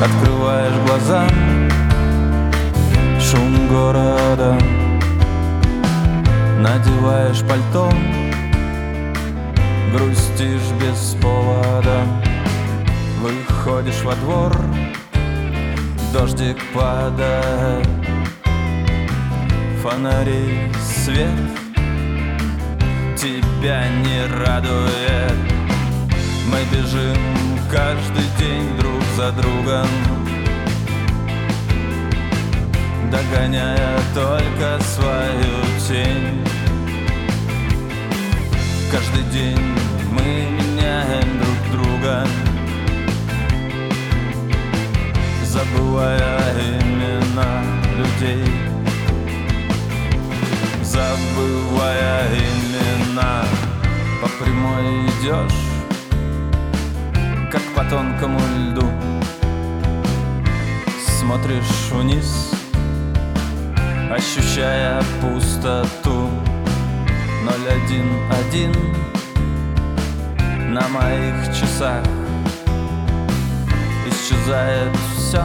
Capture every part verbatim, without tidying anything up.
Открываешь глаза, шум города, надеваешь пальто, грустишь без повода. Выходишь во двор, дождик падает, фонари свет тебя не радует. Мы бежим каждый день друг за другом, догоняя только свою тень. Каждый день мы меняем друг друга, забывая имена людей, забывая имена. По прямой идешь, как по тонкому льду, смотришь вниз, ощущая пустоту. Ноль один один на моих часах, исчезает все,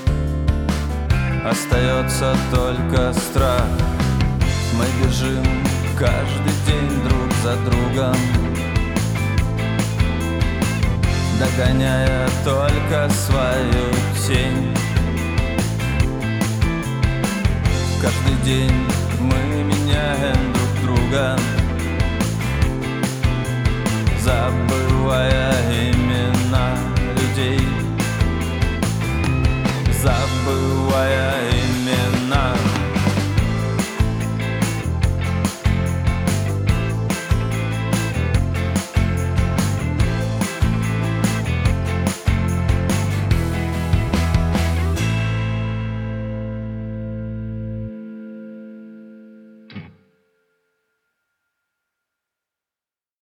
остается только страх. Мы бежим каждый день друг за другом, догоняя только свою тень. Каждый день мы меняем друг друга, забывая